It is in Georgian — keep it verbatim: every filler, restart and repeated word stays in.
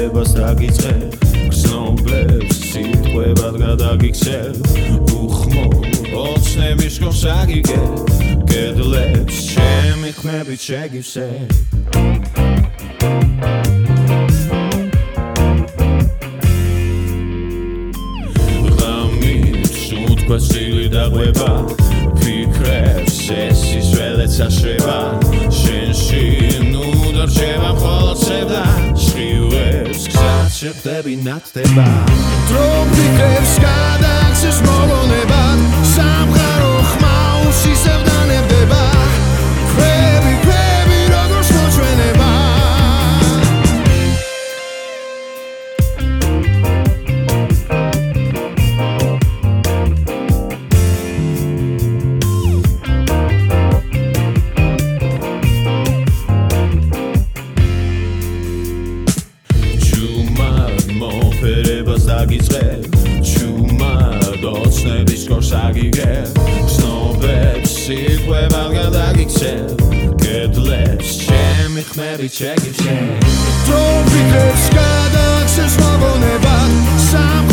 მოფერებას დაგიწყე გრძნობებს სიტყვებად გადაგიქცევ უხმო ოცნების შორს აგიგე კედლებს ჩემი ხმებით შეგივსე სული დაღვება ფიქრებს ეს ის ველეც აშრება შენში ნუ დარჩება მხოლოდ ცევდა შხივებს გზად შეხვდები ნათდება დრო ფიქრებს გადააქცევს მოგონებად სამყარო ხმა უსისევ დანებდება ქვები ქვები როგორც მოჩვენება მოფერებას დაგიწყე ჩუმად ოცნების შორს აგიგე გრძნობებს სიტყვებად გადაგიქცევ კედლებს ჩემი ხმებით შეგივსე დრო ფიქრებს გადააქცევს მოგონებად